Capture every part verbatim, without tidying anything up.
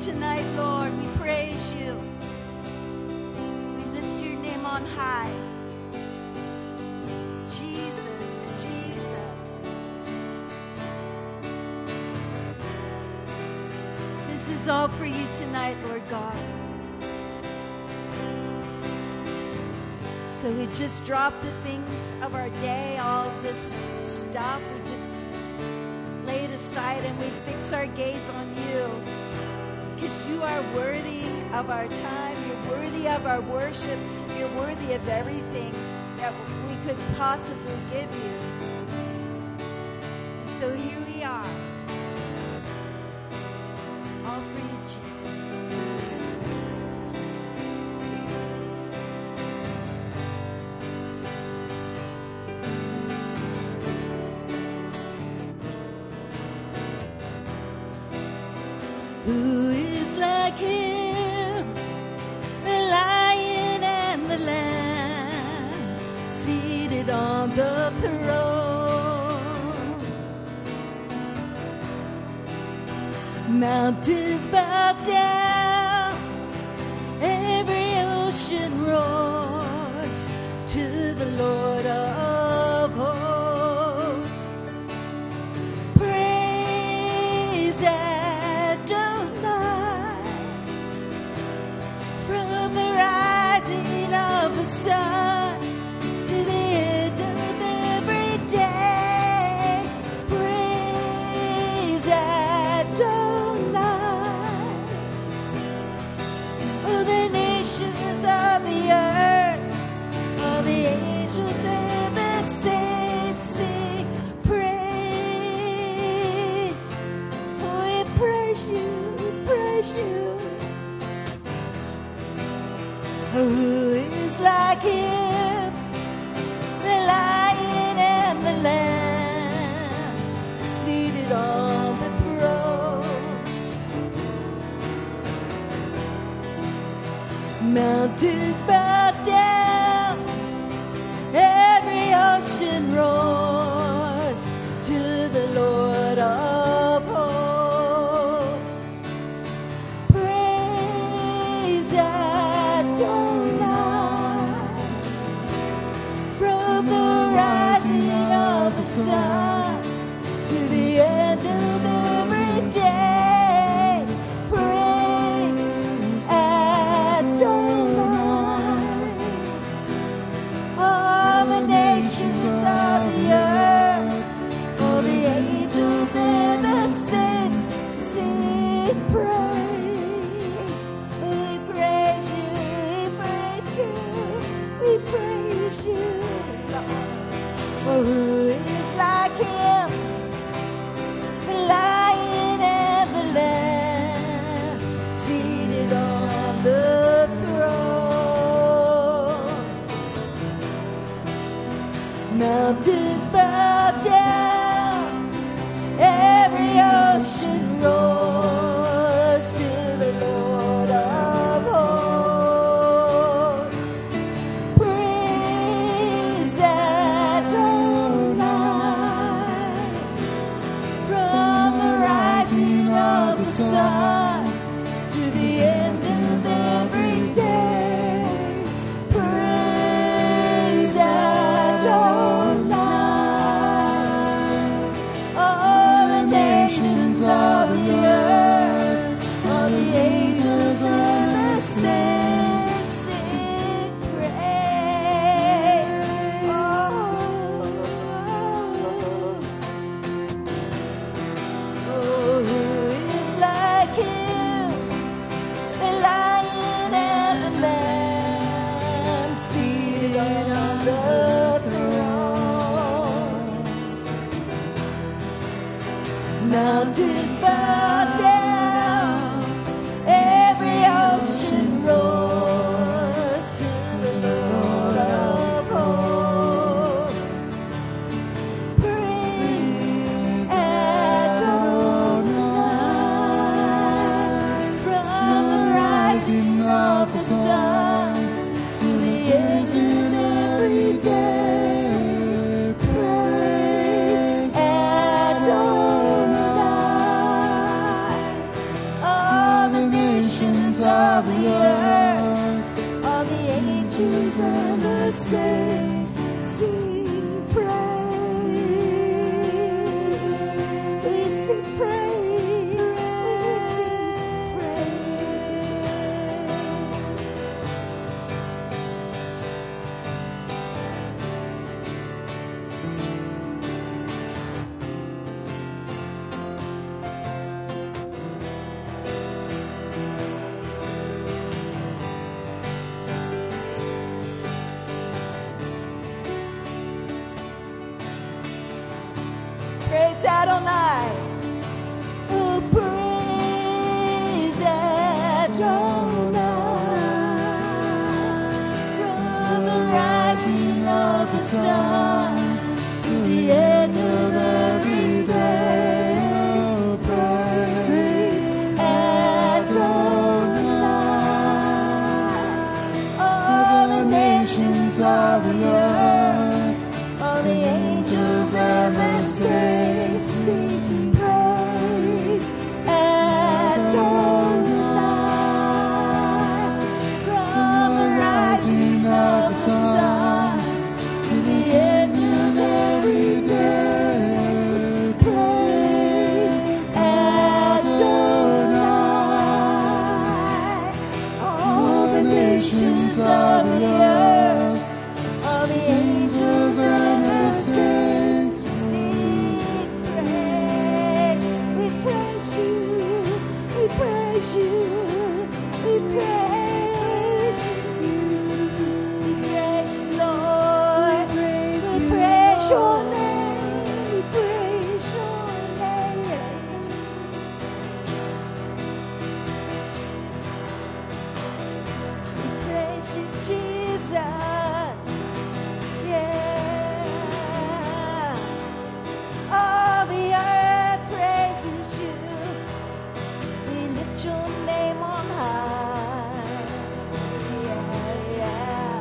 tonight, Lord. We praise you. We lift your name on high. Jesus, Jesus. This is all for you tonight, Lord God. So we just drop the things of our day, all of this stuff. We just lay it aside and we fix our gaze on you. Because you are worthy of our time. You're worthy of our worship. You're worthy of everything that we could possibly give you. So here we are. It's all for you, Jesus. Who is like him, the lion and the lamb, seated on the throne? Mountains bow down, every ocean roars to the Lord of hosts. Praise and the sun to the end of every day. Praise Adonai. Oh, the nations of the earth, all the angels and the saints sing praise. Oh, we praise you, we praise you. Oh, like him, the lion and the lamb, seated on the throne. Mountains bow down, every ocean roars to the Lord of hosts. Praise Adonai. The sun to the end of every day. Praise Adonai. All the nations of the earth, all the angels and the saints sing praise. We praise you, we praise you, we praise you. Oh, who is like him, the lion and the lamb, seated on the throne. Mountains bow down, every ocean roars to the Lord of hosts. Praise of the sun to the end of every day. Praise Adonai. All the nations of the earth, all the angels and the saints sing praise. Oh, oh, oh. Like him, the lion and the lamb, seated on the throne. Mountains bow down, every ocean roars to the Lord of hosts. Praise Adonai. Of the sun to the end of every day. Praise Adonai. sun, to the end of every day. Praise Adonai. All the nations of the earth, all the angels and the saints sing praise Adonai. From the rising of the sun to the end of every day, praise Adonai. All the nations of the earth, all the angels and the saints sing praise. We praise you, we praise you, we praise you, we praise you, Lord. We praise your name, we praise your name. We praise you, Jesus. Yeah. All the earth praises you. We lift your name on high. Yeah, yeah.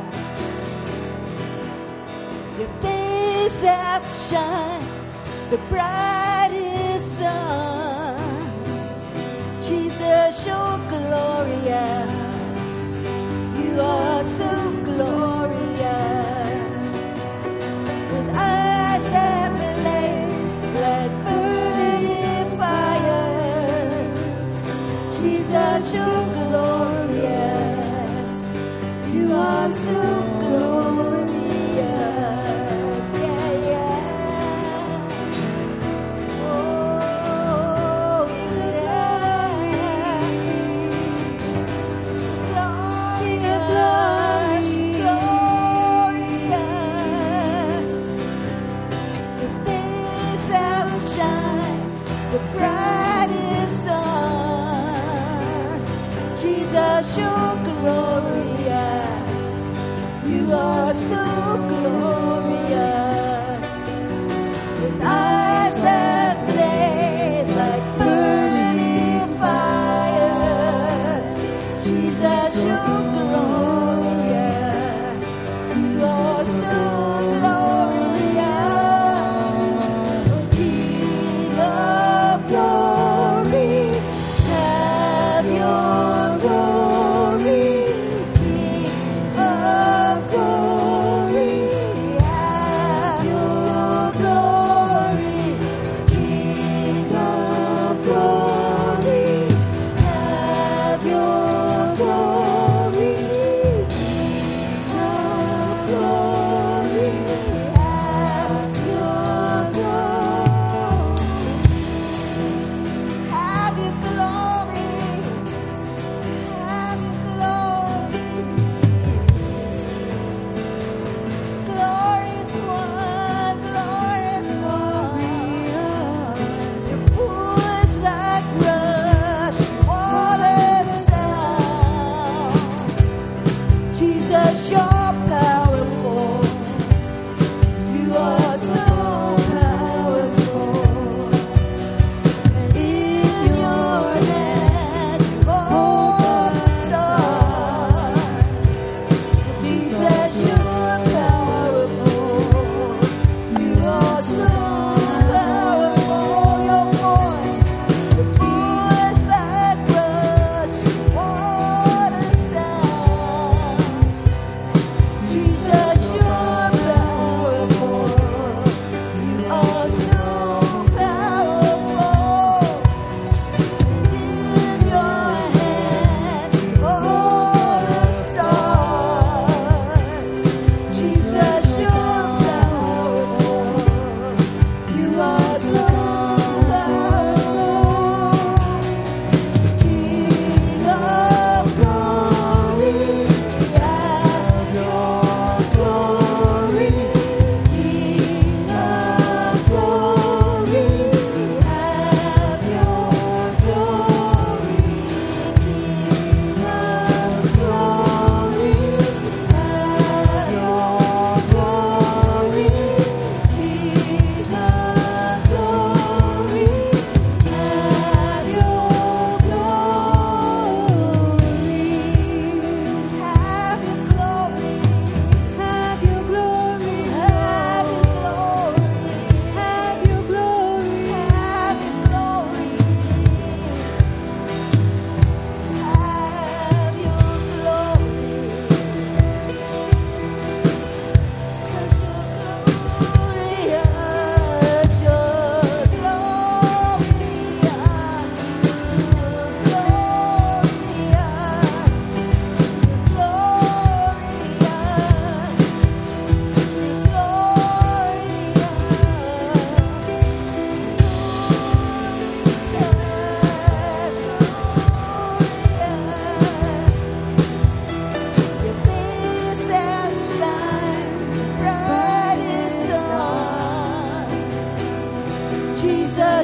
Your face that shines the brightest sun. Jesus, you're glorious. You are so glorious. With eyes that blaze like burning fire. Jesus, you're glorious. You are so glorious. Yeah, yeah. Oh, yeah. Glory of glory.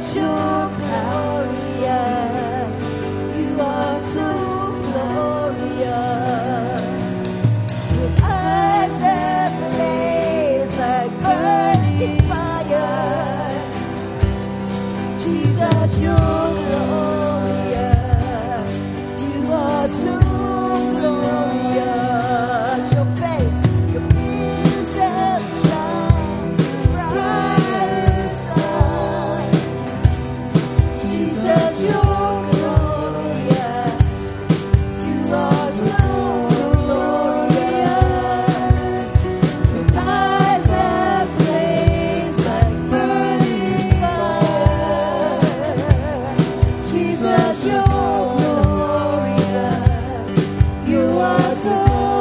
you're glorious. You are so glorious. Your eyes that blaze like burning fire. Jesus, you're glorious. You are so glorious. Your face, your face that shines bright as the sun. Jesus, you're glorious. You are so glorious. With eyes that blaze like burning fire. Jesus, you're glorious. You are so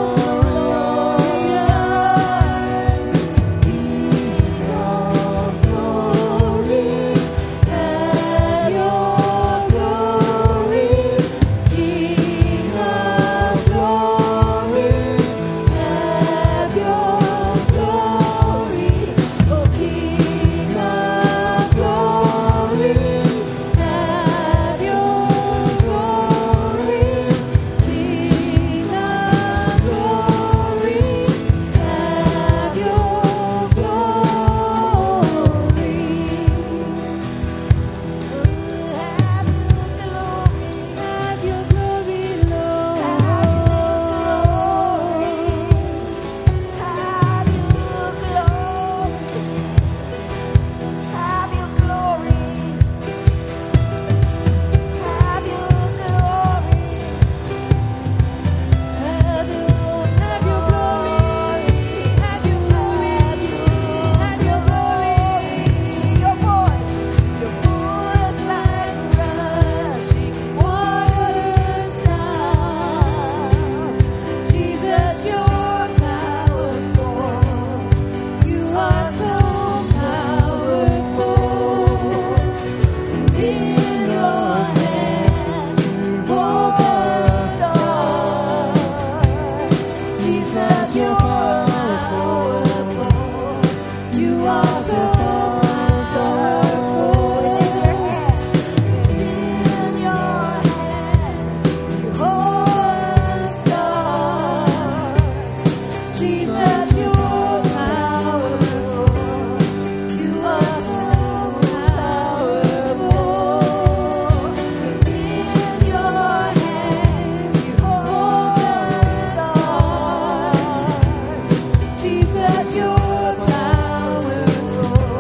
glorious. King of glory, have your glory. King of glory, have your glory. Oh, King of glory, have your glory. King of glory, have your Jesus, you're powerful. You are so powerful. In your hands, hold the stars. Jesus, you're powerful. You are so powerful. In your hands, you hold the stars. Jesus, you're powerful. You are so powerful. In your hands, you hold the stars. Jesus, you're powerful.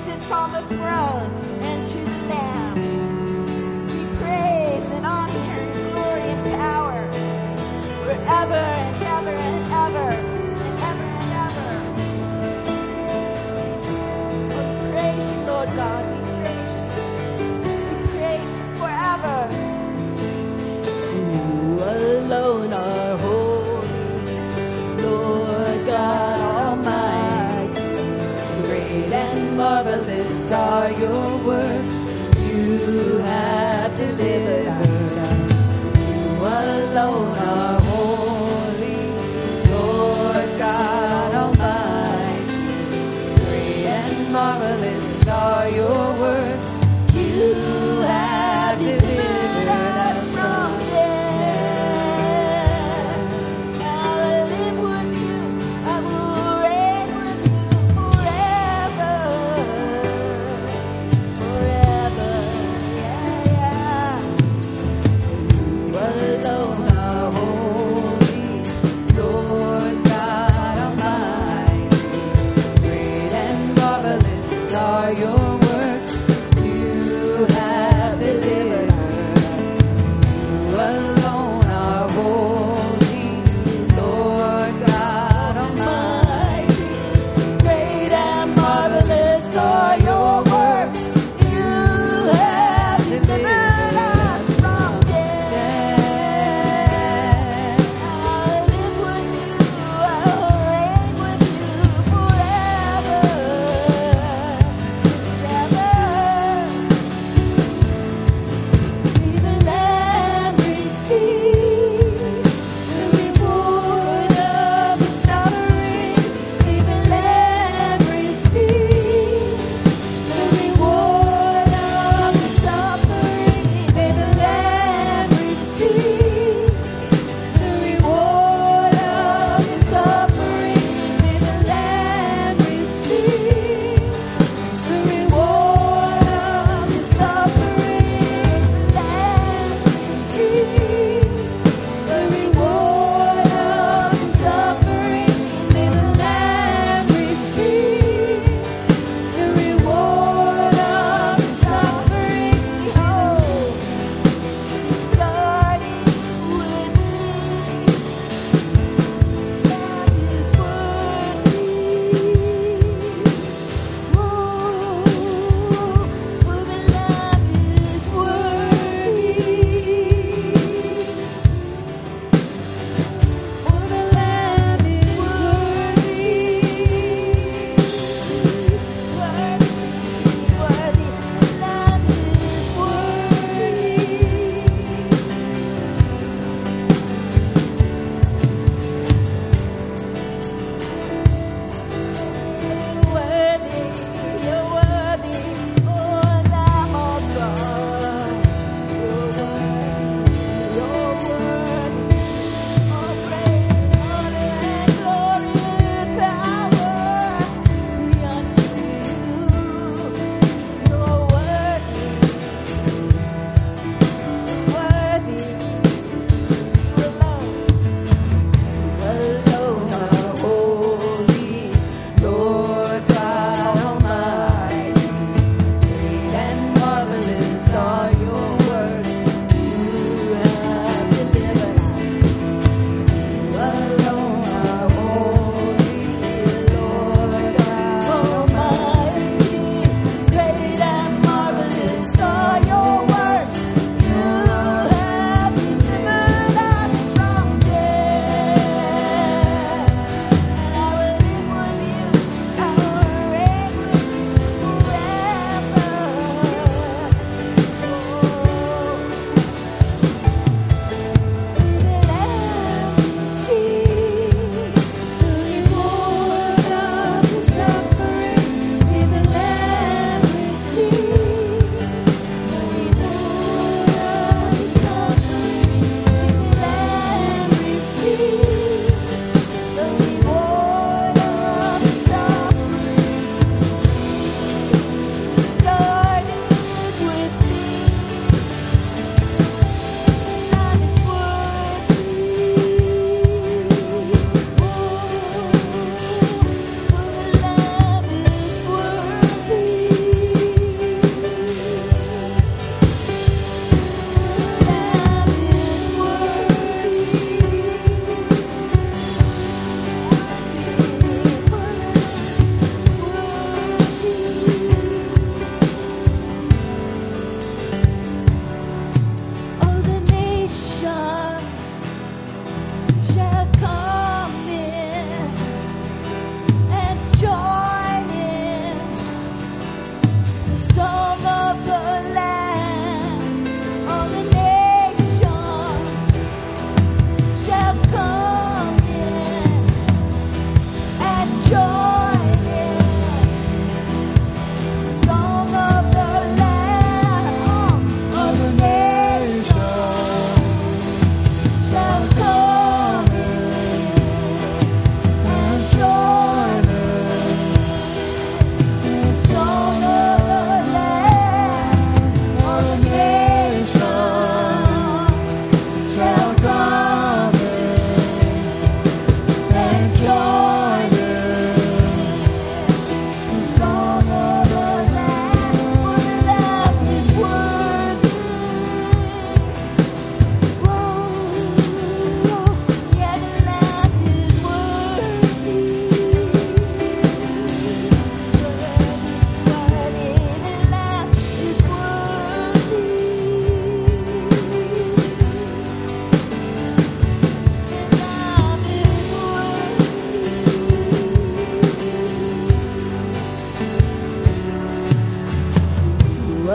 sits on the throne and to the Lamb be praise and honor and glory and power forever and ever and ever and ever and ever. We praise you, Lord God. We praise you. We praise you forever. You alone are holy, Lord God Almighty. Great and marvelous are your works. You have delivered us. You alone are holy, Lord God Almighty. Great and marvelous are your works. You have delivered us from death. I will live with you. I will reign with you forever. Forever. Yeah, yeah.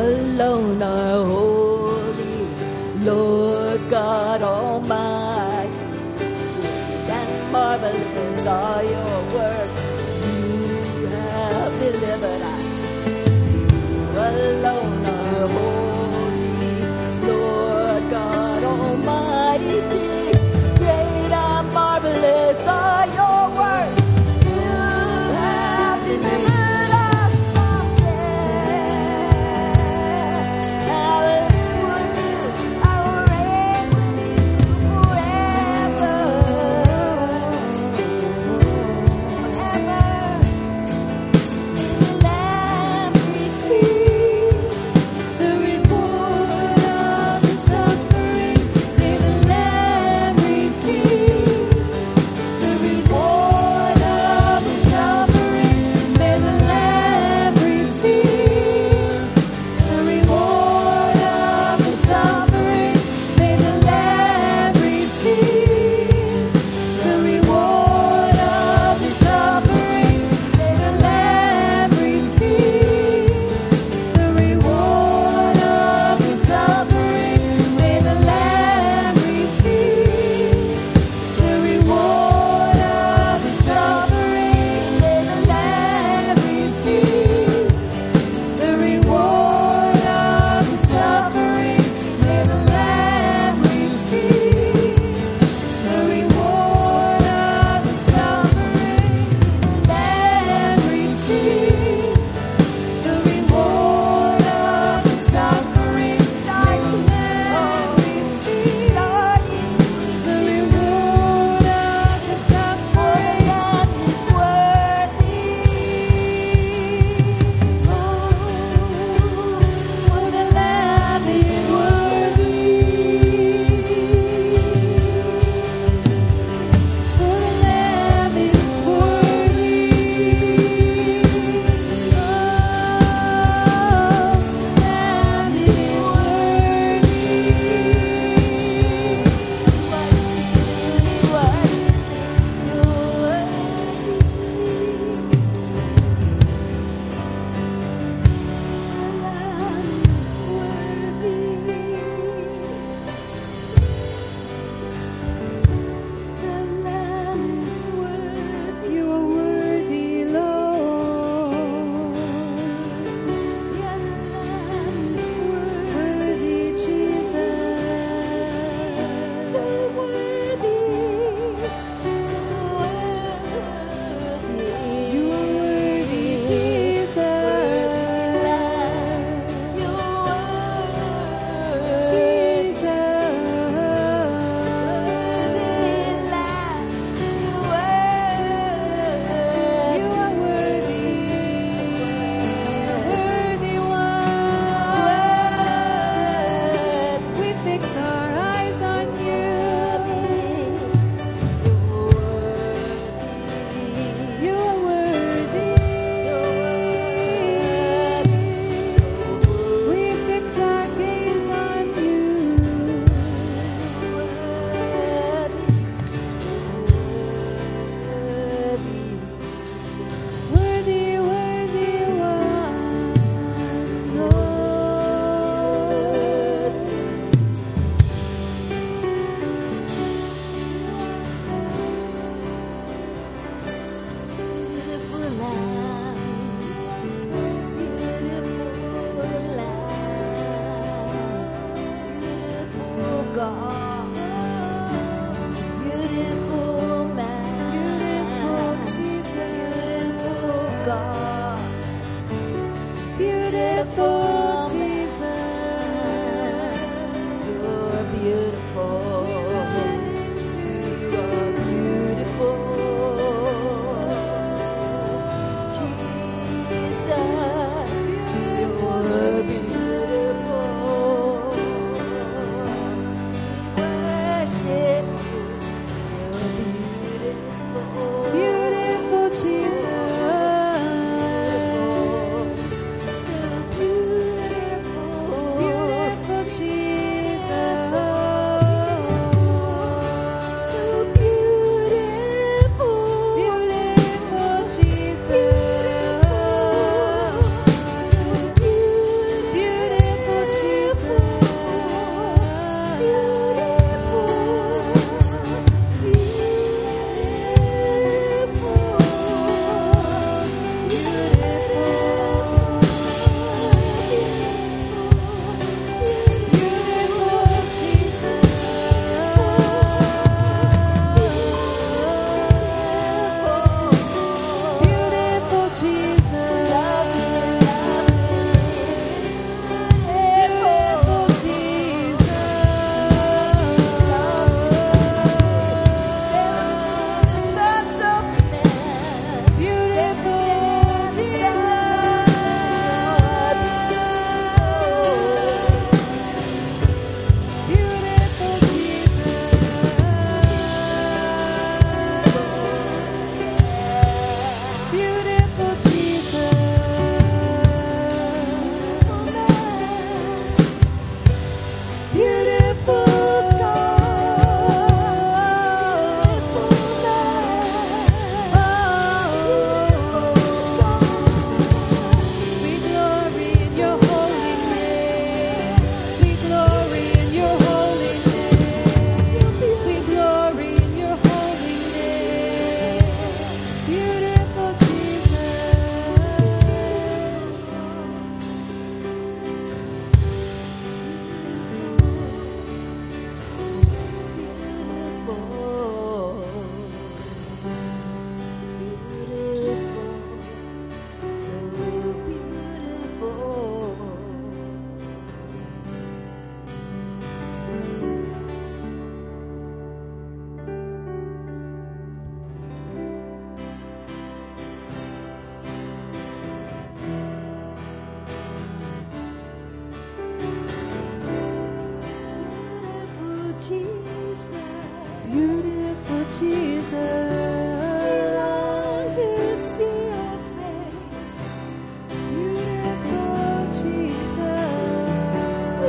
alone are holy, Lord God Almighty. Great and marvelous are your works. You have delivered us. You alone are holy, Lord God Almighty. Great and marvelous are your works. You have delivered us from death. I will live with you. I will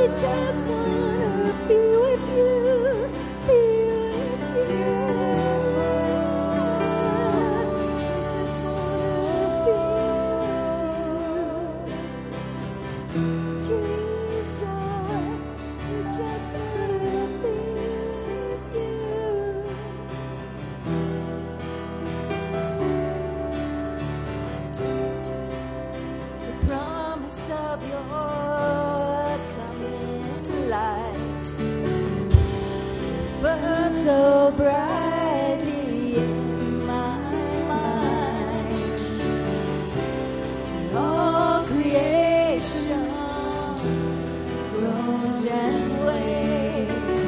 just wanna be with you, be with you. We just wanna be with you. Jesus, we just wanna be with you. The promise of your coming light burns so brightly in my mind. All creation groans and waits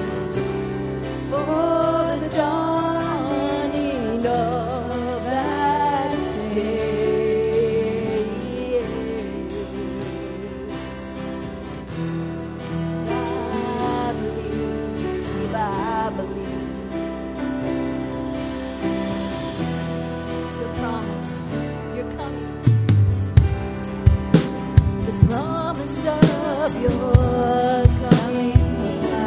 for the dawning of that day. I believe, I believe the promise, you're coming. The promise of your coming light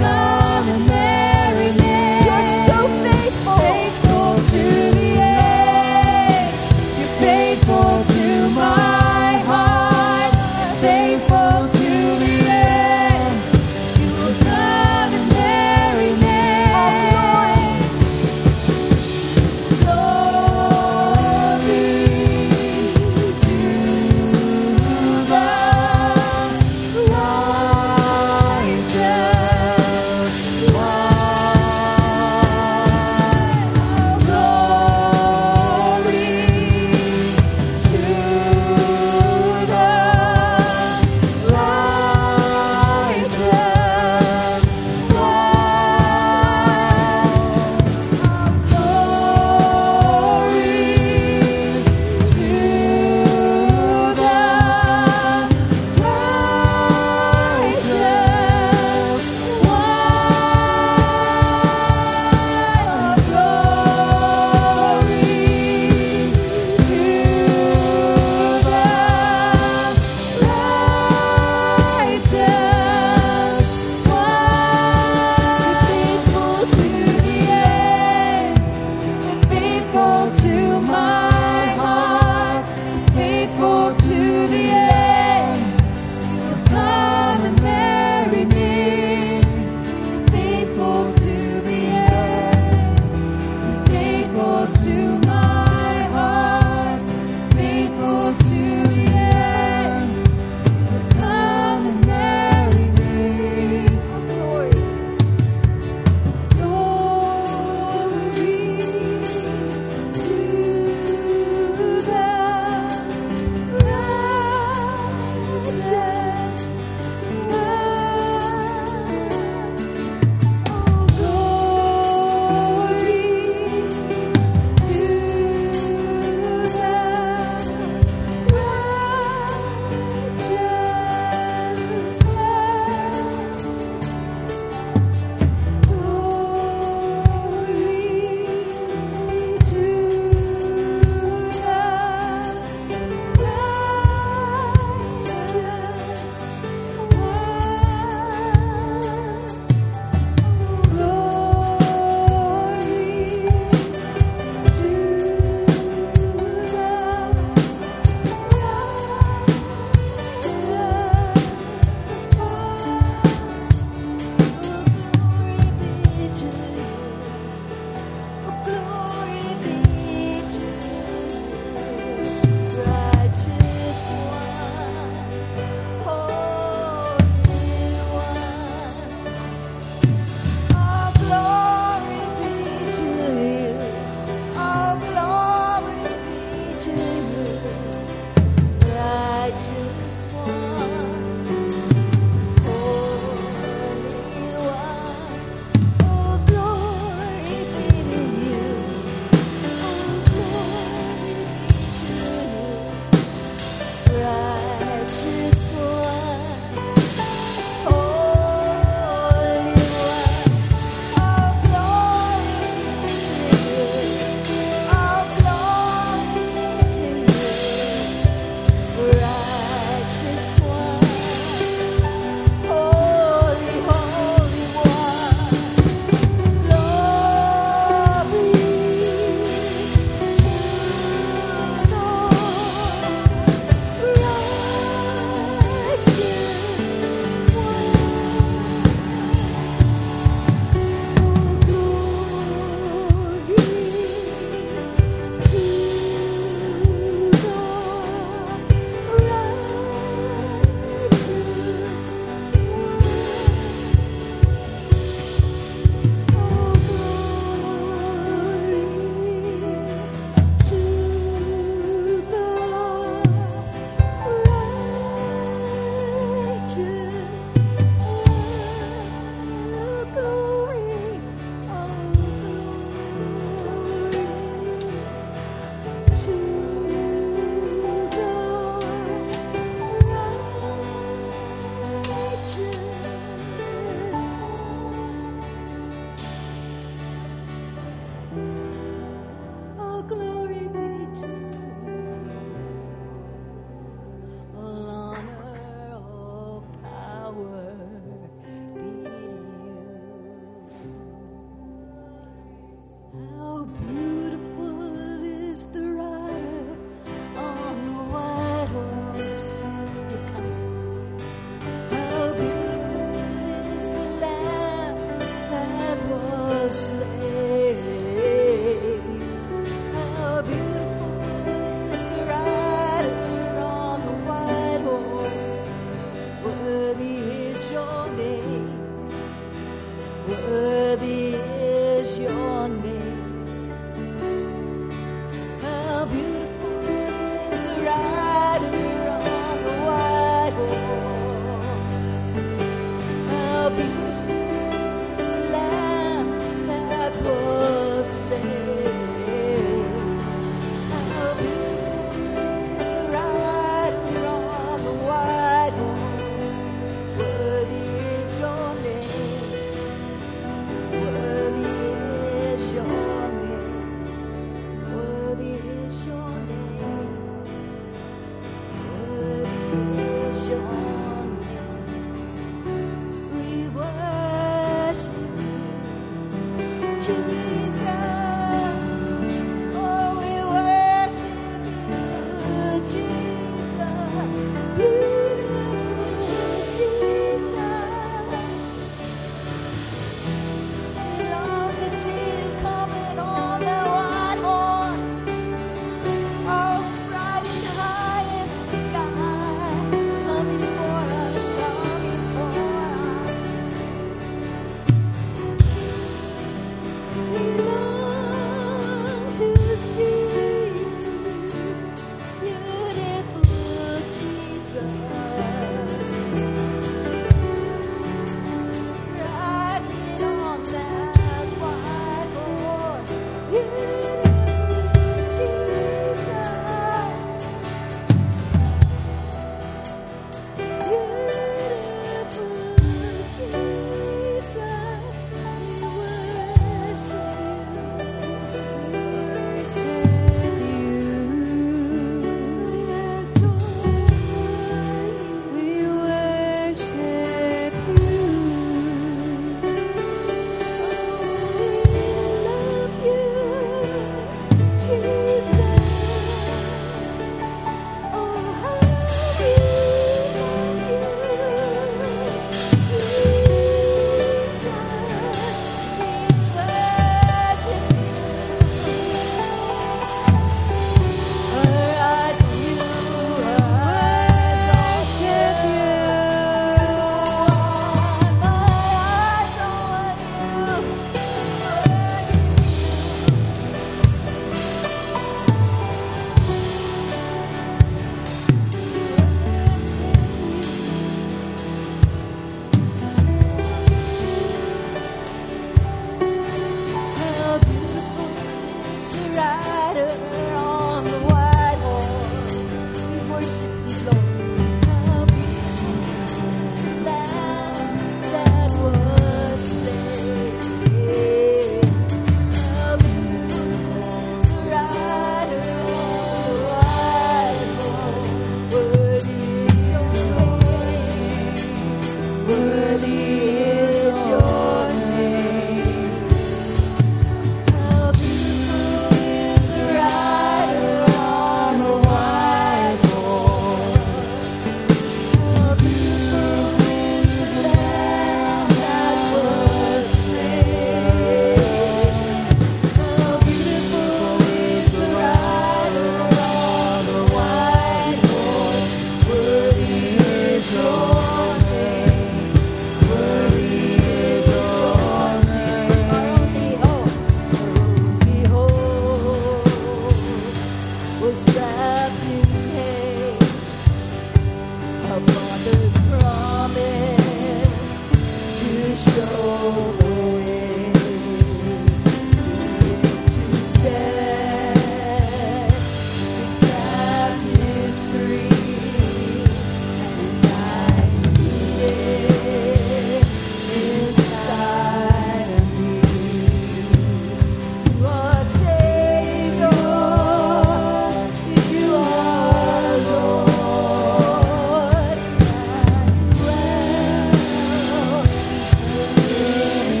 Thank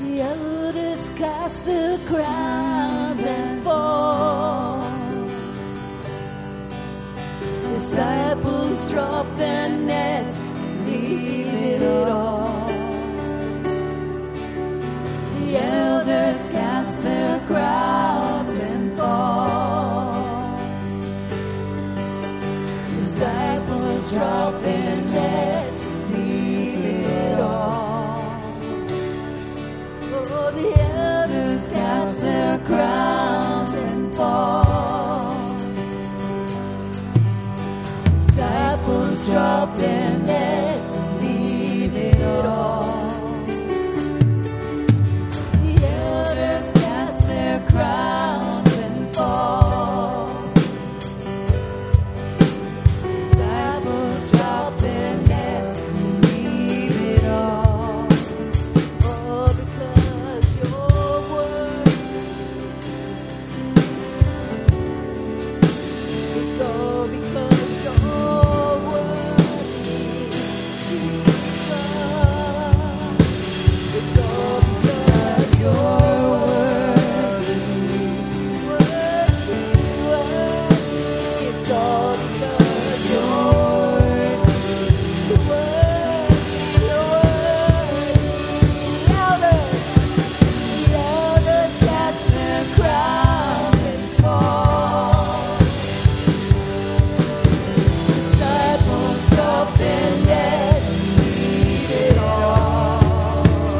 The elders cast the crowns and fall. Disciples drop their nets, leave it all. The elders cast their crowns and fall. Disciples drop their nets, leave it all. Oh, the elders cast their crowns and fall. Disciples drop their nets and leave it all. The elders cast their crowns and fall. Disciples drop their nets and leave it all. Oh, because your word, it's all because your word, Jesus. It's all because your word, worthy, worthy. It's all because your word, worthy, worthy. The elders, the elders cast their crowns and fall. Disciples drop their nets and leave it all.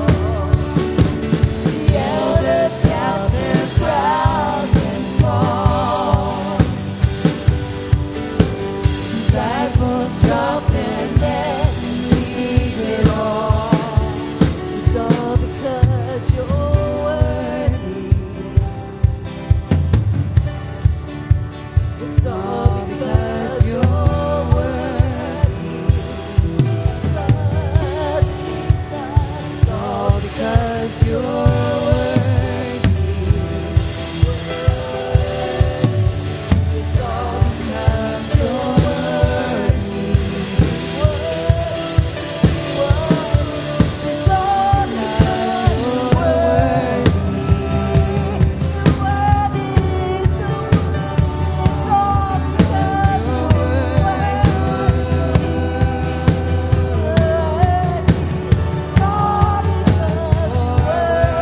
The elders cast their crowns and fall. Disciples drop their nets and leave it all. It's all because you're worthy. It's all because you're worthy. Jesus, Jesus. It's all because you're worthy. It's all because you're worthy. Worthy, worthy. It's all because you're worthy. You're worthy, so worthy. It's all because you're worthy. It's all because you're worthy.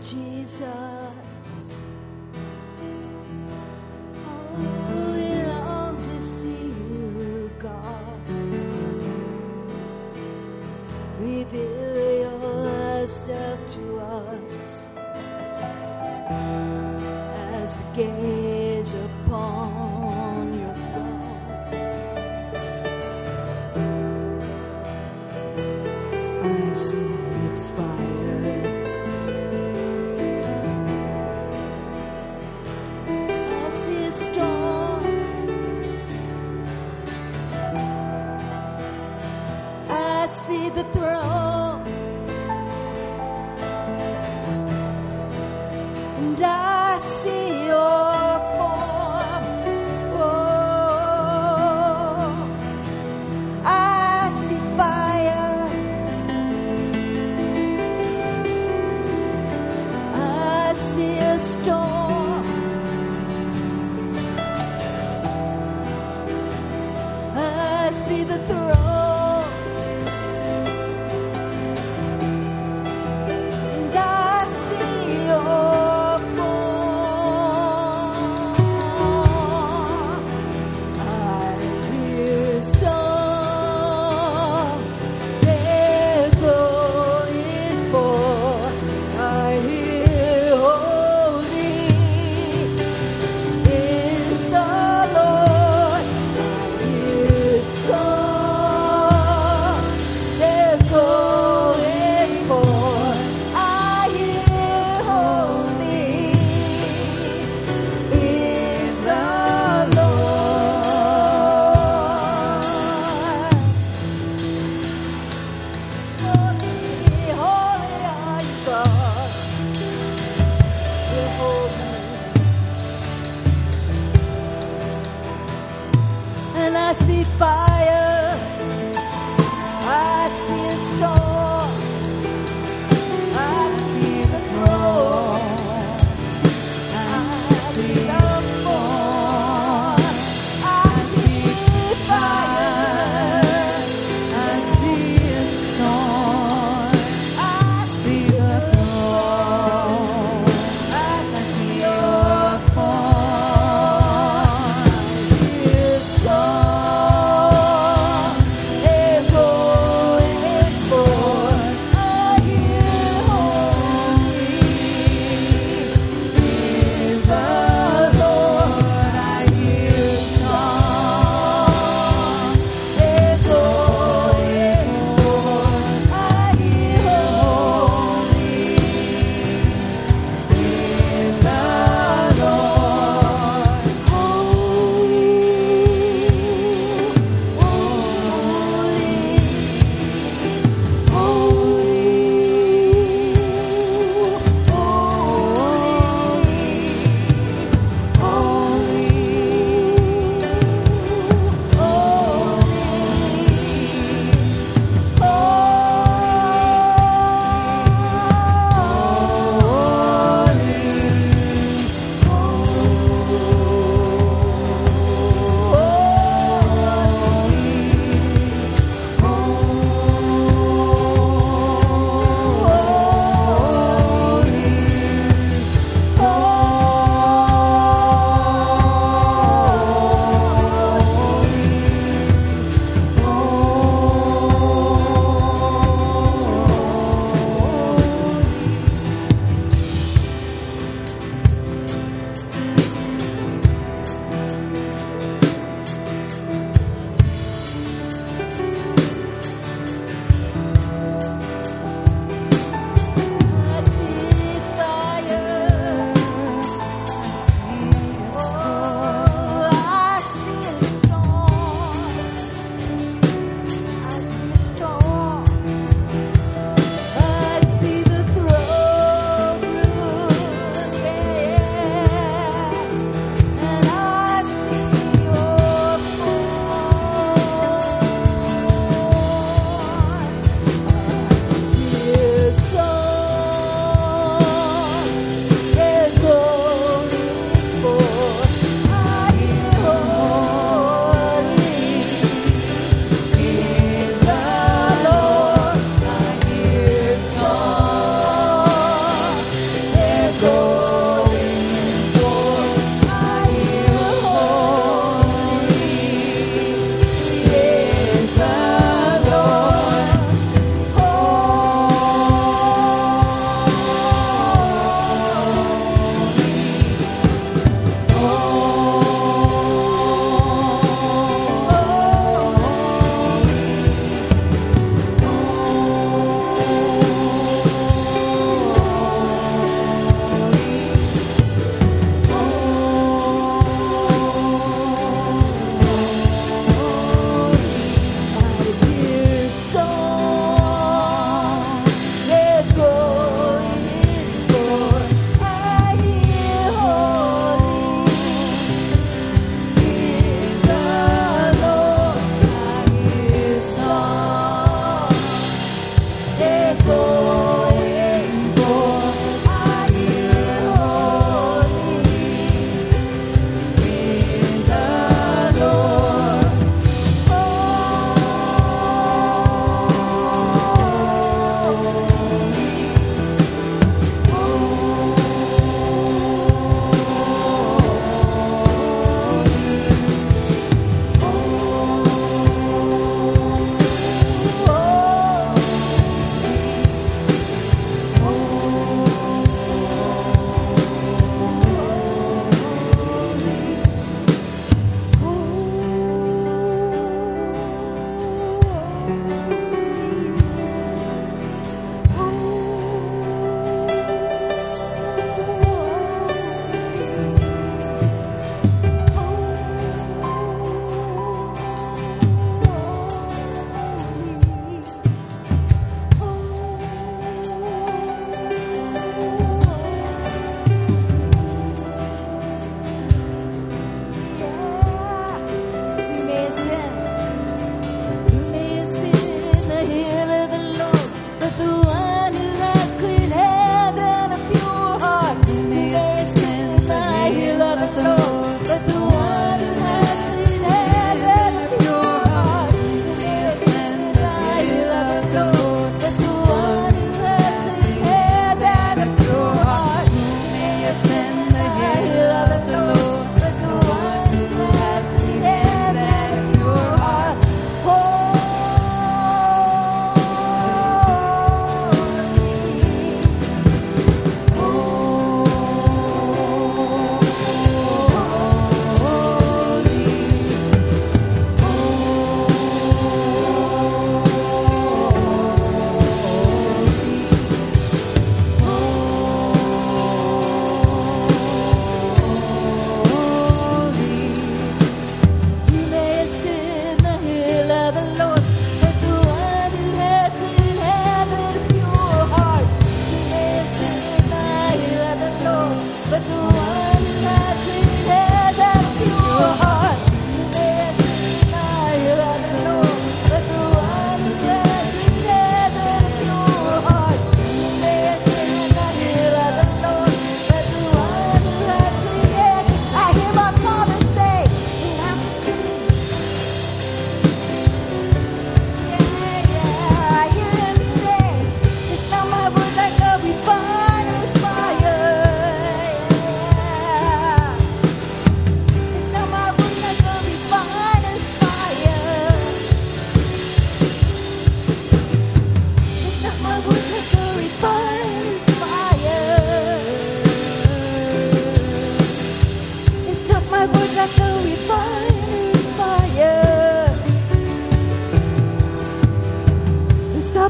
Jesus. Oh, we long to see you, God. Reveal yourself to us as we gaze upon your throne. I see fire. I see a storm. I see the throne. And I see your form. Oh, I see fire. I see a storm. I see the throne. And I see your form. I hear songs they're going for. I hear holy is the Lord. I hear songs they're going for. I hear holy is the Lord. Holy, holy are you, God. You're holy. And I see fire. I see a storm. I see the throne. I see the form. I see fire. I see a storm. I See the throne. I I see see your your form. song.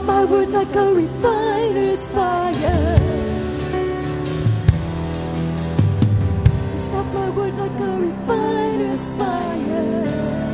my word like a refiner's fire. Stop my word like a refiner's fire.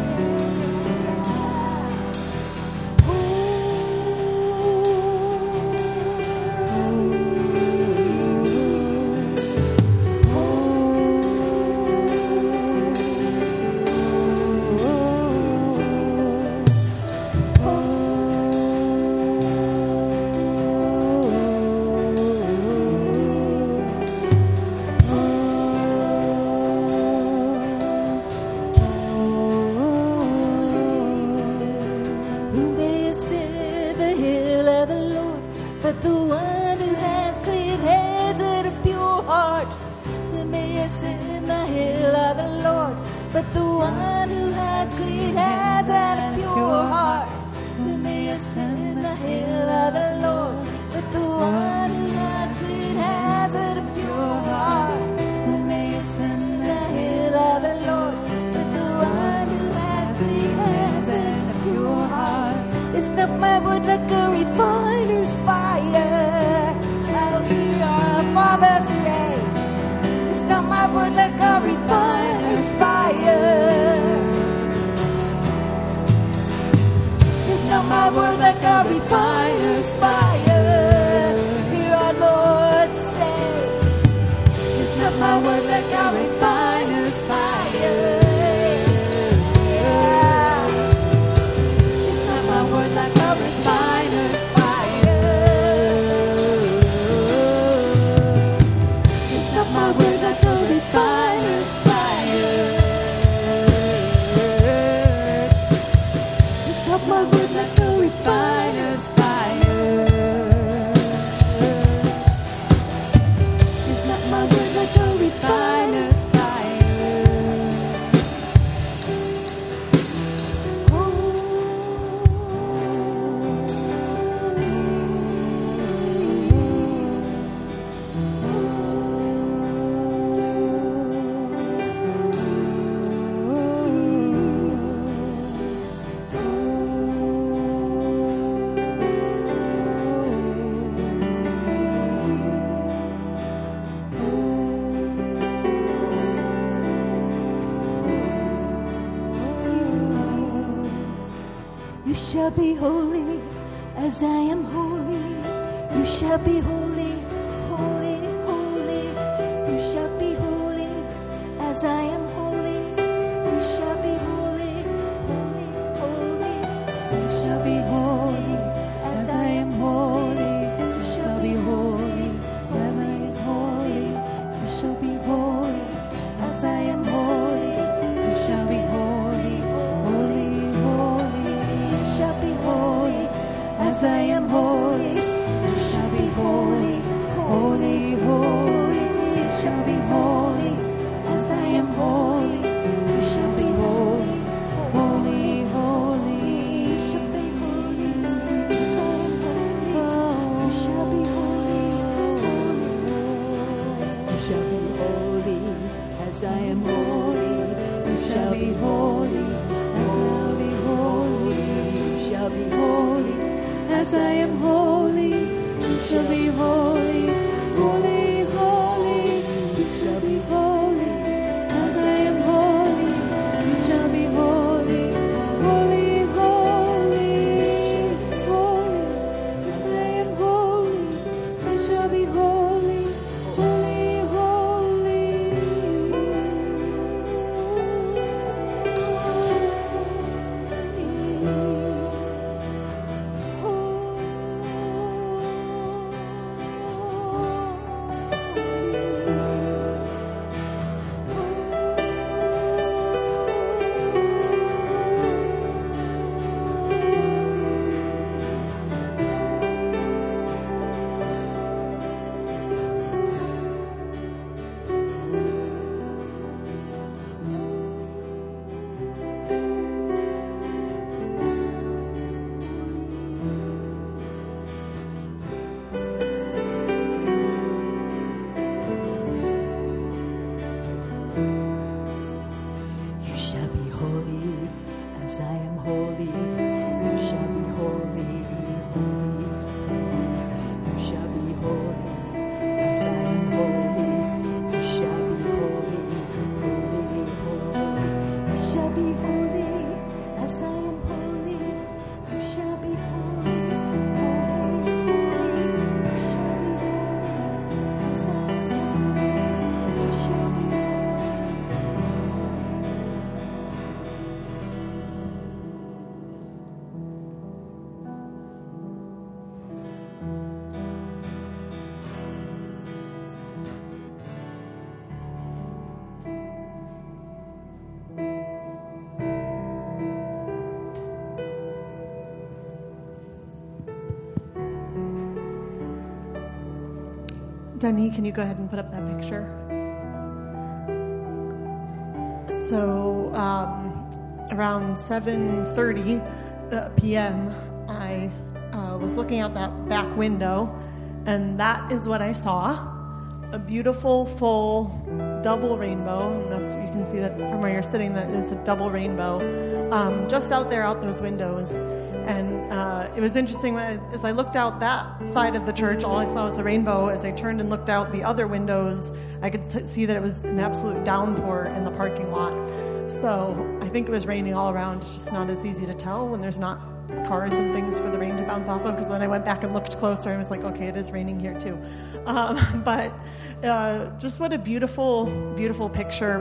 Be holy as I am holy. You shall be holy, holy, holy. You shall be holy as I am holy. You shall be holy, holy, holy. You shall be holy as I am holy. You shall be holy as I am holy. You shall be holy as I am holy. You shall be holy, holy, holy. You shall be holy as I am holy. You shall be holy, holy, holy. You shall be holy as I am holy. You shall be holy, holy, holy. You shall be holy. as I am holy, you shall be holy. Holy, holy, you shall be holy, as I am holy, you shall be Denny, can you go ahead and put up that picture? So um, around seven thirty uh, p.m., I uh, was looking out that back window, and that is what I saw. A beautiful, full, double rainbow. I don't know if you can see that from where you're sitting. That is a double rainbow um, just out there, out those windows. And uh, it was interesting when I, as I looked out that side of the church, all I saw was the rainbow. As I turned and looked out the other windows, I could t- see that it was an absolute downpour in the parking lot. So I think it was raining all around. It's just not as easy to tell when there's not cars and things for the rain to bounce off of, because then I went back and looked closer and was like, okay, it is raining here too. Um, but uh, just what a beautiful, beautiful picture.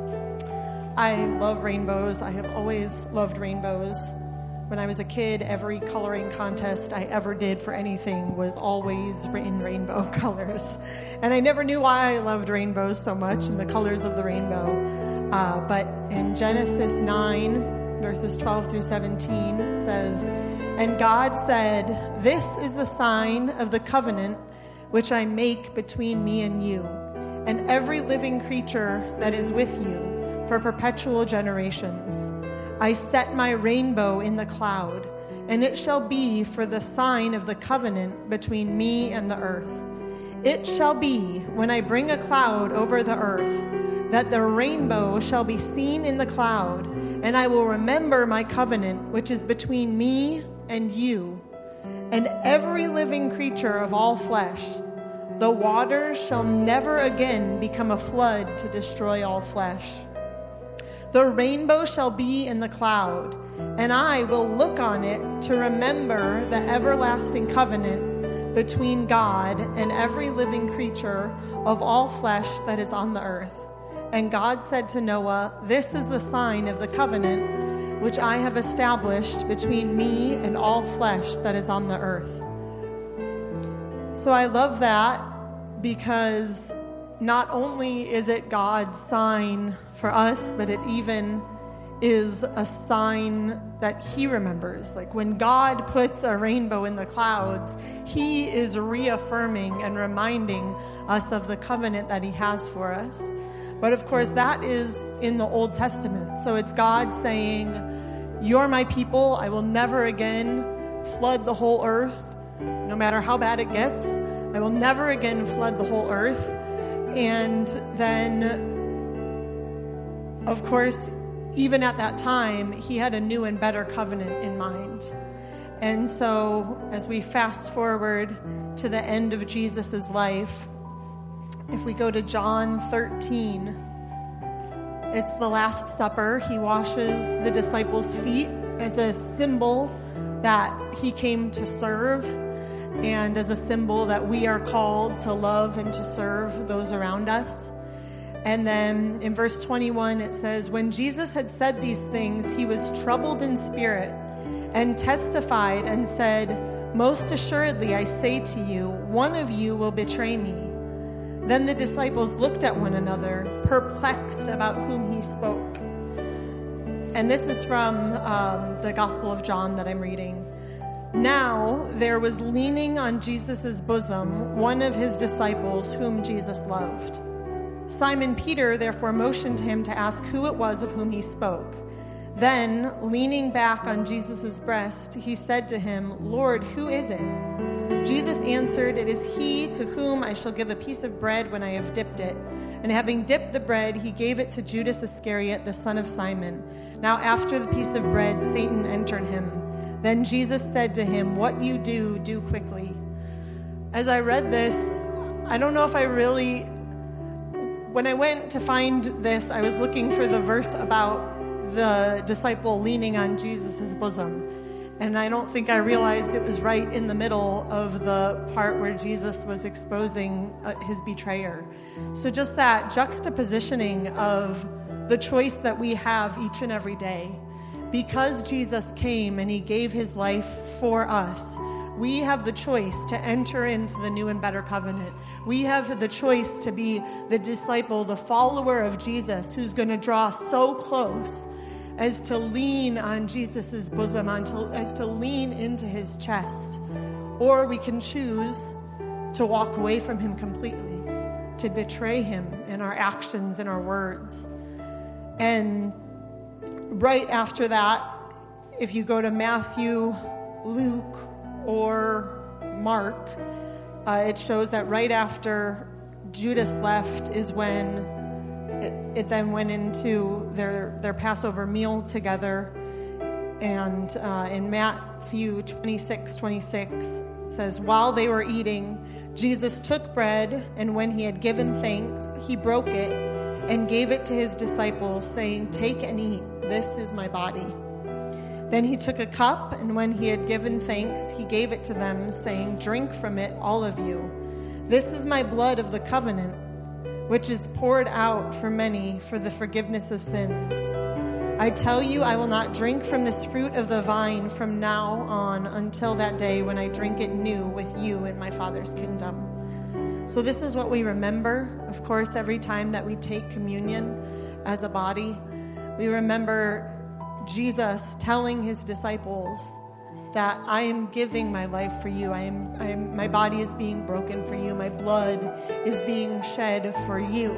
I love rainbows. I have always loved rainbows. When I was a kid, every coloring contest I ever did for anything was always in rainbow colors. And I never knew why I loved rainbows so much and the colors of the rainbow. Uh, but in Genesis nine, verses twelve through seventeen, it says, "And God said, 'This is the sign of the covenant which I make between me and you, and every living creature that is with you for perpetual generations. I set my rainbow in the cloud, and it shall be for the sign of the covenant between me and the earth. It shall be, when I bring a cloud over the earth, that the rainbow shall be seen in the cloud, and I will remember my covenant which is between me and you, and every living creature of all flesh. The waters shall never again become a flood to destroy all flesh. The rainbow shall be in the cloud, and I will look on it to remember the everlasting covenant between God and every living creature of all flesh that is on the earth.' And God said to Noah, 'This is the sign of the covenant which I have established between me and all flesh that is on the earth.'" So I love that, because not only is it God's sign for us, but it even is a sign that he remembers. Like when God puts a rainbow in the clouds, he is reaffirming and reminding us of the covenant that he has for us. But of course, that is in the Old Testament. So it's God saying, "You're my people. I will never again flood the whole earth, no matter how bad it gets. I will never again flood the whole earth." And then, of course, even at that time, he had a new and better covenant in mind. And so as we fast forward to the end of Jesus' life, if we go to John thirteen, it's the Last Supper. He washes the disciples' feet as a symbol that he came to serve, and as a symbol that we are called to love and to serve those around us. And then in verse twenty-one, it says, "When Jesus had said these things, he was troubled in spirit and testified and said, 'Most assuredly, I say to you, one of you will betray me.' Then the disciples looked at one another, perplexed about whom he spoke." And this is from um, the Gospel of John that I'm reading. "Now there was leaning on Jesus' bosom one of his disciples whom Jesus loved. Simon Peter therefore motioned to him to ask who it was of whom he spoke. Then, leaning back on Jesus' breast, he said to him, 'Lord, who is it?' Jesus answered, 'It is he to whom I shall give a piece of bread when I have dipped it.' And having dipped the bread, he gave it to Judas Iscariot, the son of Simon. Now after the piece of bread, Satan entered him. Then Jesus said to him, 'What you do, do quickly.'" As I read this, I don't know if I really, when I went to find this, I was looking for the verse about the disciple leaning on Jesus' bosom. And I don't think I realized it was right in the middle of the part where Jesus was exposing uh, his betrayer. So just that juxtapositioning of the choice that we have each and every day. Because Jesus came and he gave his life for us, we have the choice to enter into the new and better covenant. We have the choice to be the disciple, the follower of Jesus, who's going to draw so close as to lean on Jesus' bosom, on to, as to lean into his chest. Or we can choose to walk away from him completely, to betray him in our actions and our words. And right after that, if you go to Matthew, Luke, or Mark, uh, it shows that right after Judas left is when it, it then went into their, their Passover meal together. And uh, in Matthew twenty-six twenty-six, it says, while they were eating, Jesus took bread, and when he had given thanks, he broke it and gave it to his disciples, saying, take and eat, this is my body. Then he took a cup, and when he had given thanks, he gave it to them, saying, drink from it, all of you. This is my blood of the covenant, which is poured out for many for the forgiveness of sins. I tell you, I will not drink from this fruit of the vine from now on until that day when I drink it new with you in my Father's kingdom. So this is what we remember, of course, every time that we take communion as a body. We remember Jesus telling his disciples that I am giving my life for you. I am, I am, my body is being broken for you. My blood is being shed for you.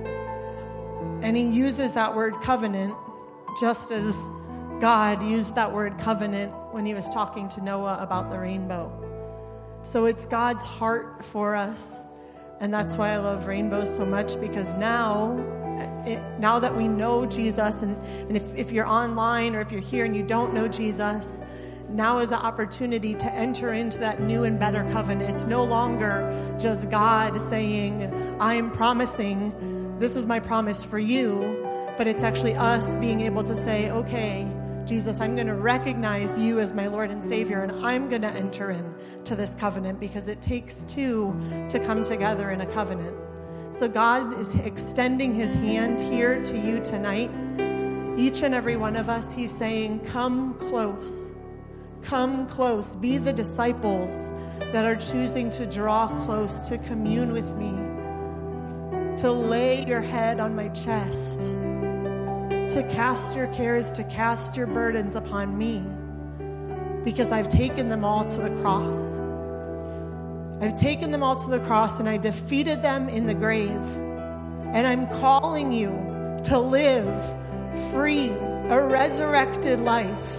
And he uses that word covenant just as God used that word covenant when he was talking to Noah about the rainbow. So it's God's heart for us. And that's why I love rainbows so much, because now It, now that we know Jesus, and, and if, if you're online or if you're here and you don't know Jesus, now is an opportunity to enter into that new and better covenant. It's no longer just God saying, I am promising, this is my promise for you, but it's actually us being able to say, okay, Jesus, I'm going to recognize you as my Lord and Savior, and I'm going to enter into this covenant, because it takes two to come together in a covenant. So God is extending his hand here to you tonight. Each and every one of us, he's saying, come close. Come close. Be the disciples that are choosing to draw close, to commune with me, to lay your head on my chest, to cast your cares, to cast your burdens upon me, because I've taken them all to the cross. I've taken them all to the cross, and I defeated them in the grave. And I'm calling you to live free, a resurrected life.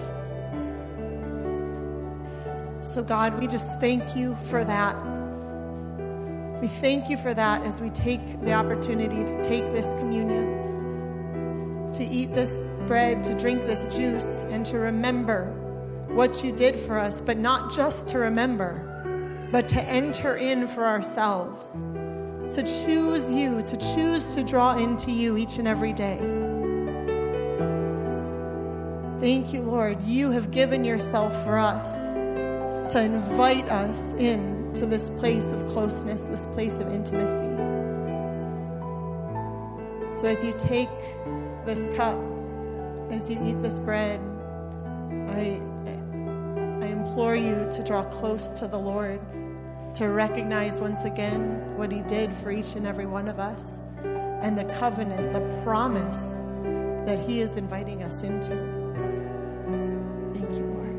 So God, we just thank you for that. We thank you for that as we take the opportunity to take this communion, to eat this bread, to drink this juice, and to remember what you did for us, but not just to remember, but to enter in for ourselves, to choose you, to choose to draw into you each and every day. Thank you, Lord. You have given yourself for us to invite us in to this place of closeness, this place of intimacy. So as you take this cup, as you eat this bread, I, I implore you to draw close to the Lord, to recognize once again what he did for each and every one of us, and the covenant, the promise that he is inviting us into. Thank you, Lord.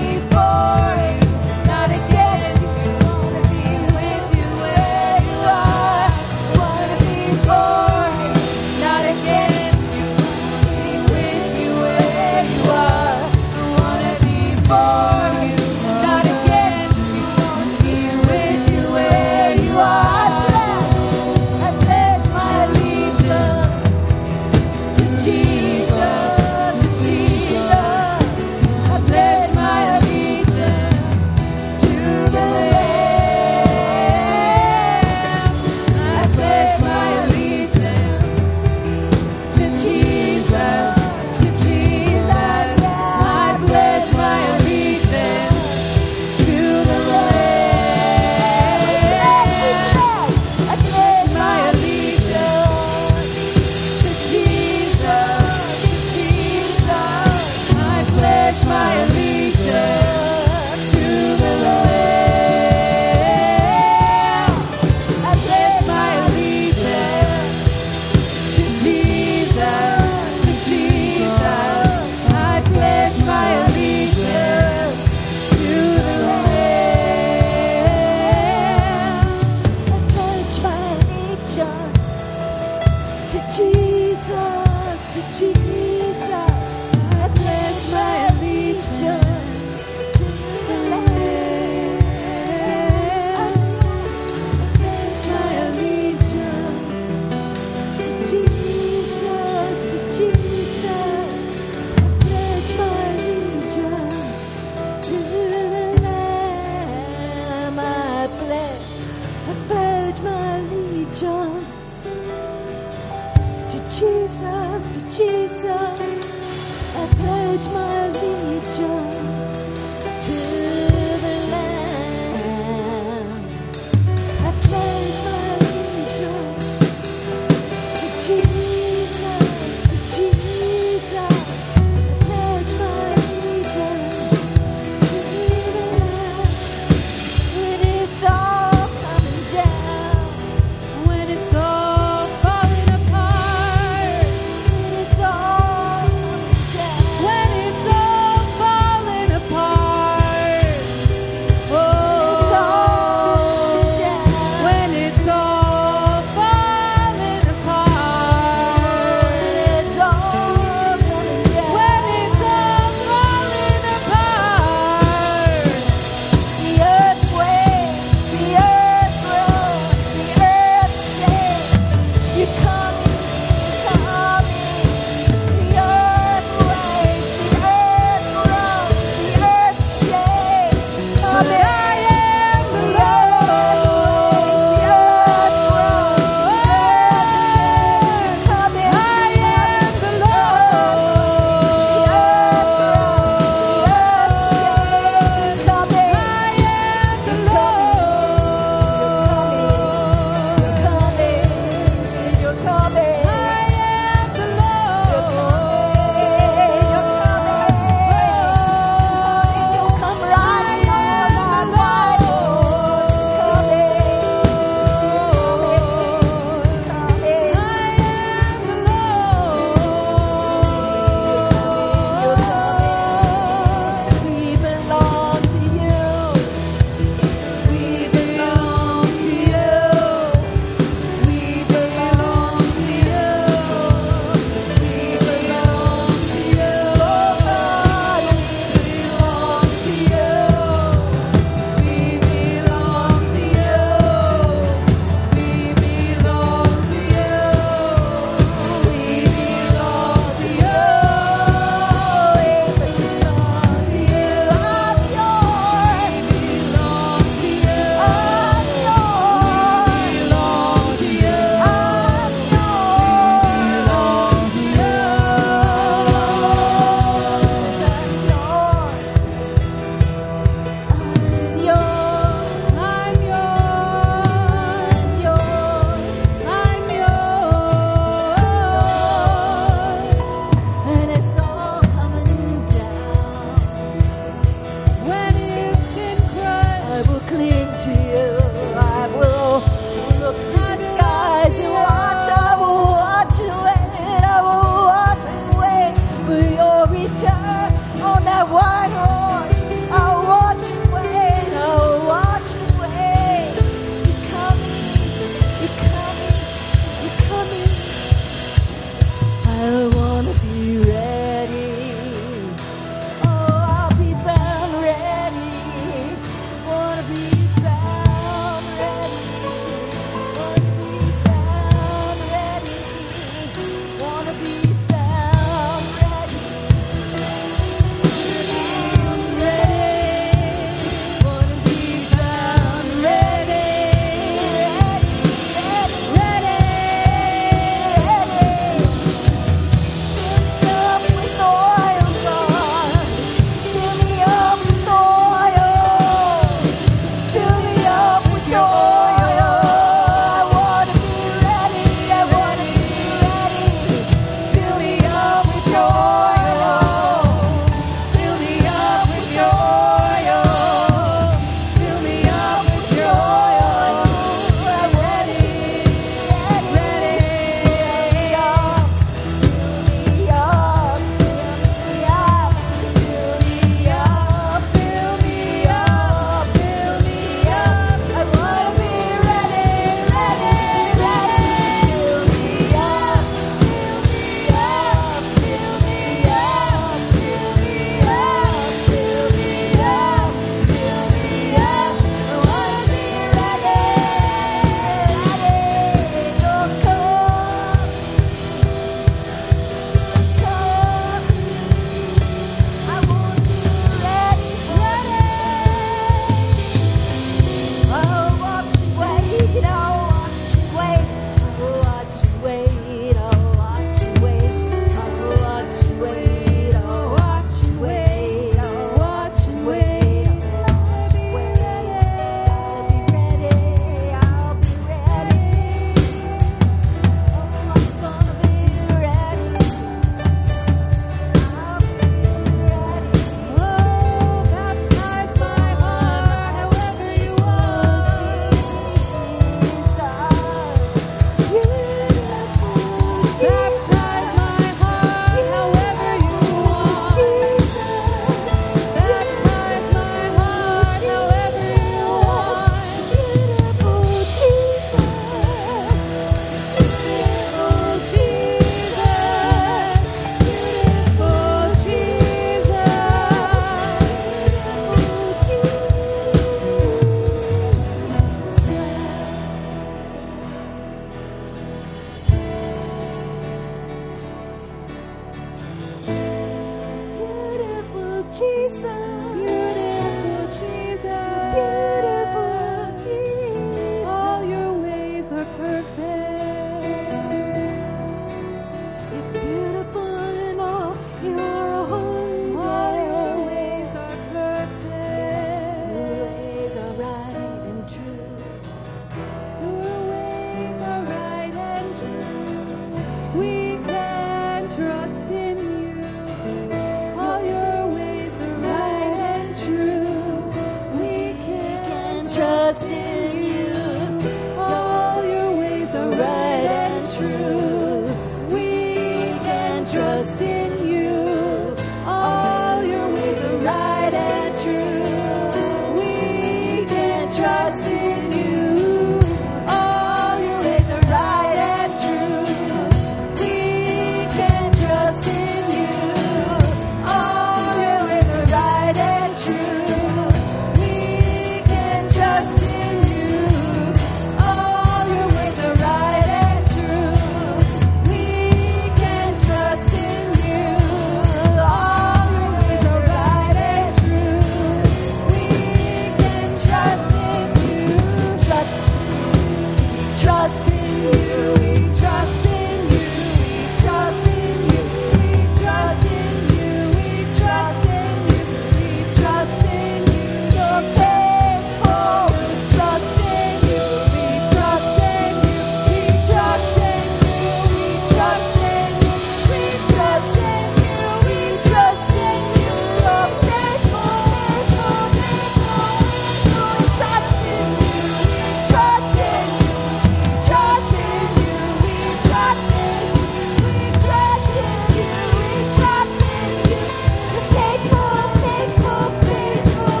trust in you. All your ways are right and true. We can trust in you. All your ways are right and true. We can trust in you. All your ways are right and true. We can trust in you. All your ways are right and true. We can trust in you. All your ways are right and true. We can trust in you. All your ways are right and true. We can trust in you. Trust, trust in you. We trust in you. We trust in you. We trust in you. We trust in you. We trust in you. You're faithful. Trust in you. We trust in you. We trust in you. We trust in you. We trust in you. We trust in you. You're faithful. Faithful. Faithful. We trust in you. We trust in you. Trust in you. We trust in you. We trust in you. We trust in you. You're faithful. Faithful. Faithful.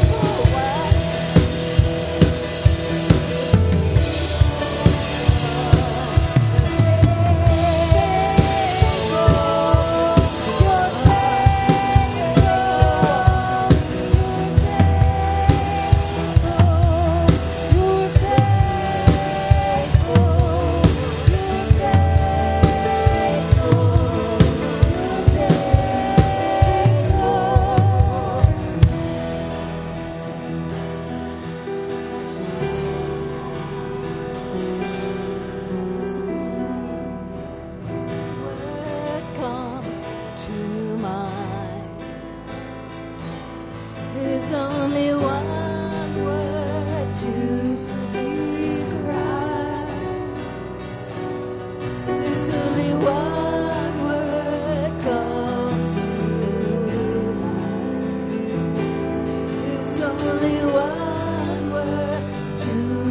Word comes to mind. There's only one word to describe. There's only one word comes to mind. There's only one word to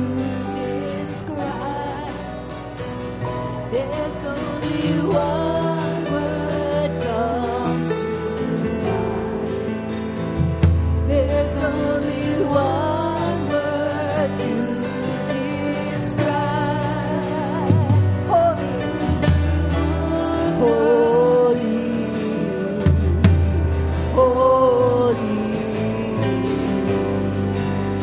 describe. There's only one word comes to mind. There's only one word to describe. Holy, holy, holy.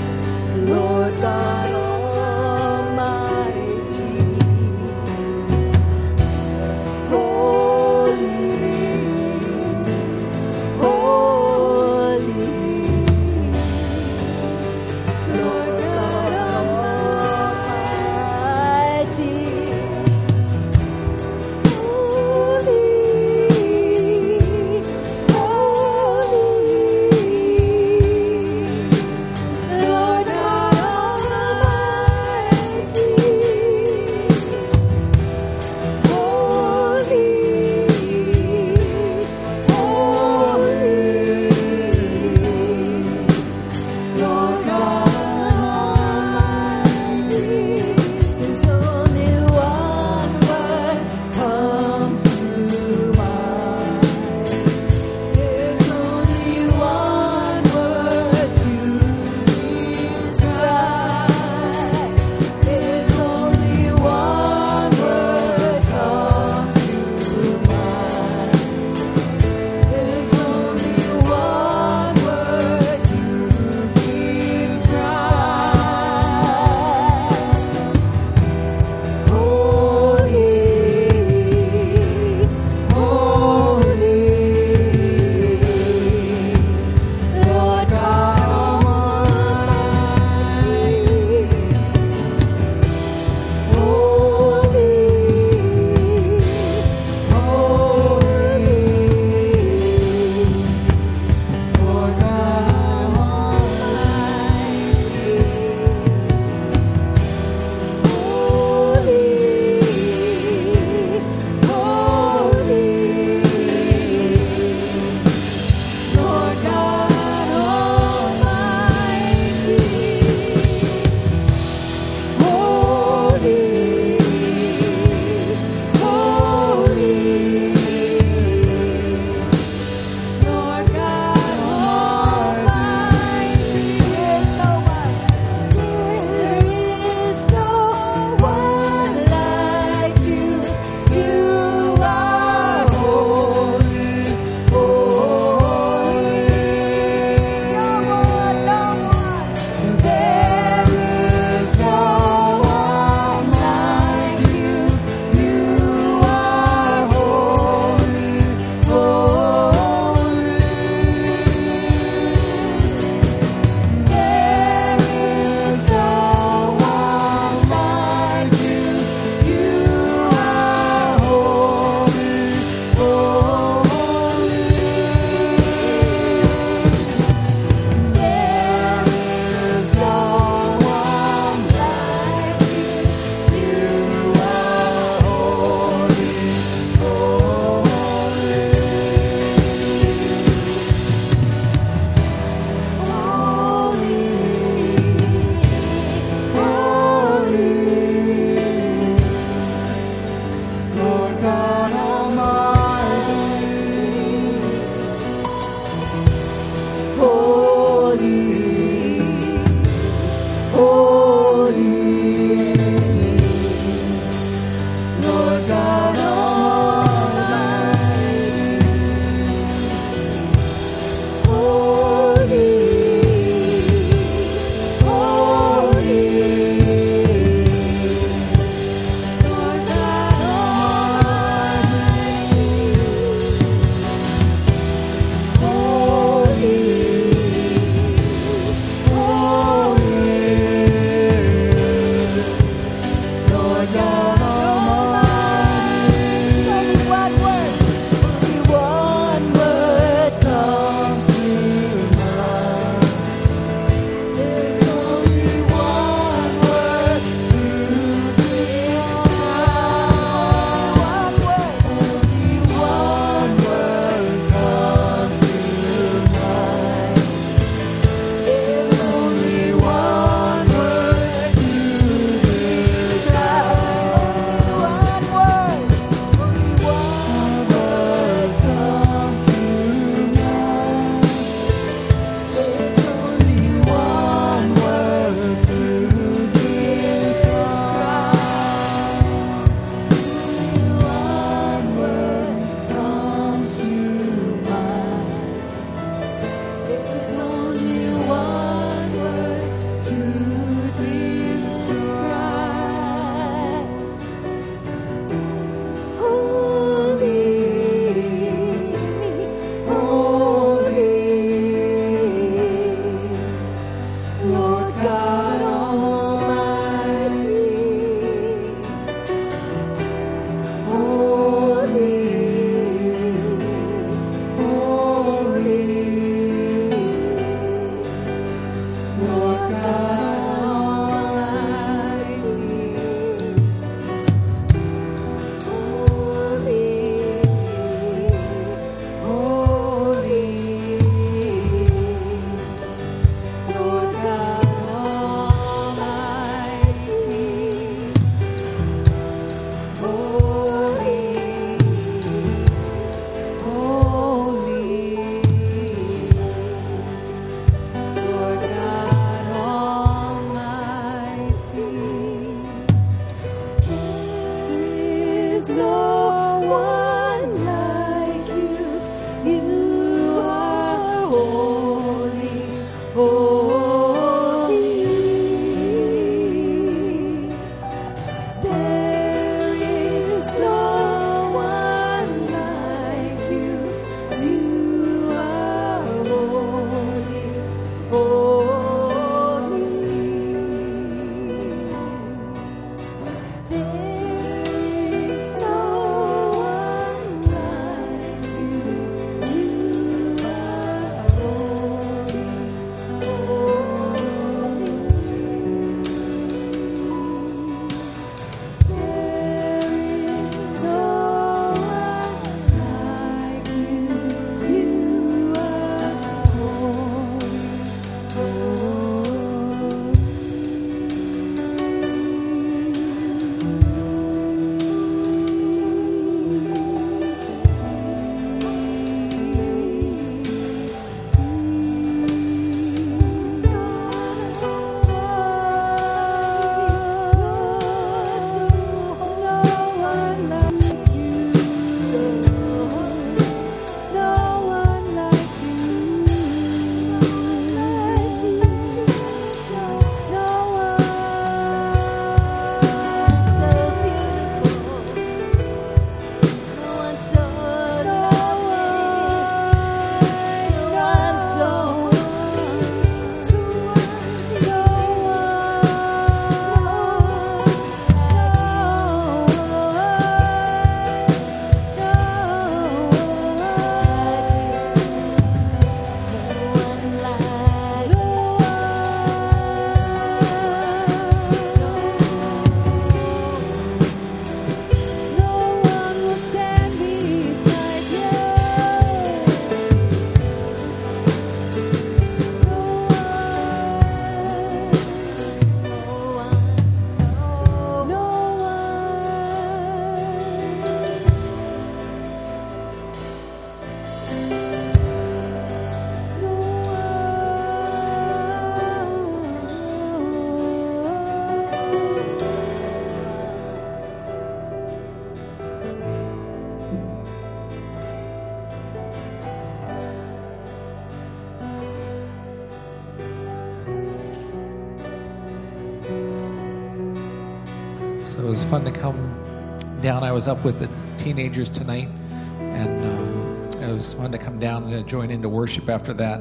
So it was fun to come down. I was up with the teenagers tonight, and um, it was fun to come down and to join into worship after that.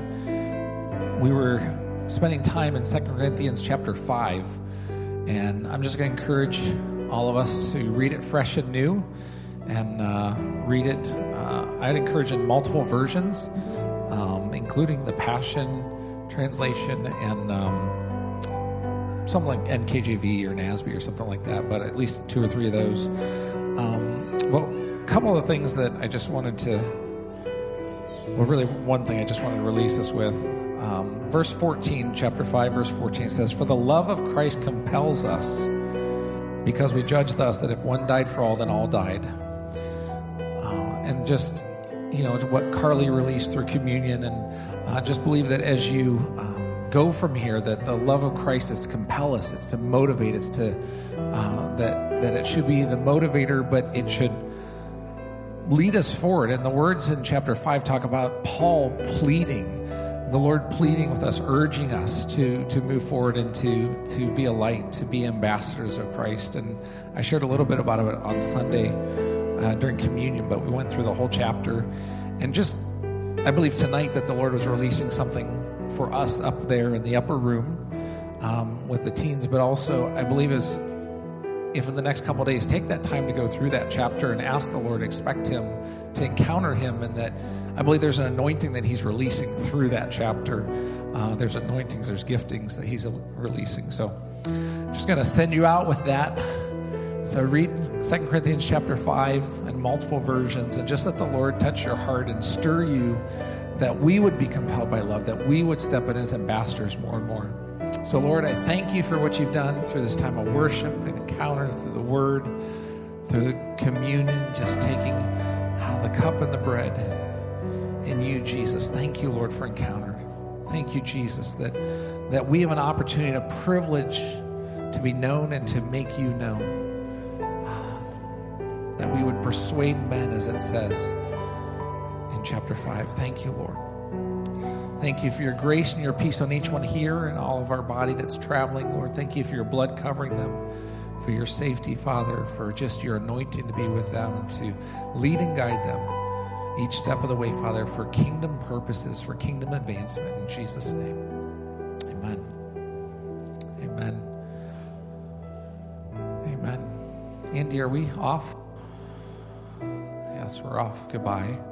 We were spending time in Second Corinthians chapter five, and I'm just going to encourage all of us to read it fresh and new, and uh, read it. Uh, I'd encourage in multiple versions, um, including the Passion translation and um, something like N K J V or N A S B or something like that, but at least two or three of those. Um, well, a couple of things that I just wanted to, well, really one thing I just wanted to release this with. Um, verse fourteen, chapter five, verse fourteen says, "For the love of Christ compels us, because we judge thus that if one died for all, then all died." Uh, and just, you know, what Carly released through communion, and uh, just believe that as you um, go from here, that the love of Christ is to compel us, it's to motivate, it's to, uh, that, that it should be the motivator, but it should lead us forward. And the words in chapter five talk about Paul pleading, the Lord pleading with us, urging us to to move forward and to, to be a light, to be ambassadors of Christ. And I shared a little bit about it on Sunday uh, during communion, but we went through the whole chapter. And just, I believe tonight that the Lord was releasing something for us up there in the upper room um, with the teens, but also I believe is if in the next couple of days, take that time to go through that chapter and ask the Lord, expect Him to encounter Him, and that I believe there's an anointing that He's releasing through that chapter. Uh, there's anointings, there's giftings that He's releasing. So I'm just going to send you out with that. So read Second Corinthians chapter five in multiple versions, and just let the Lord touch your heart and stir you that we would be compelled by love, that we would step in as ambassadors more and more. So Lord, I thank you for what you've done through this time of worship and encounter, through the word, through the communion, just taking uh, the cup and the bread in you, Jesus. Thank you, Lord, for encounter. Thank you, Jesus, that, that we have an opportunity, a privilege to be known and to make you known. Uh, that we would persuade men, as it says in chapter five. Thank you, Lord. Thank you for your grace and your peace on each one here and all of our body that's traveling, Lord. Thank you for your blood covering them, for your safety, Father, for just your anointing to be with them, to lead and guide them each step of the way, Father, for kingdom purposes, for kingdom advancement. In Jesus' name, amen. Amen. Amen. Andy, are we off? Yes, we're off. Goodbye.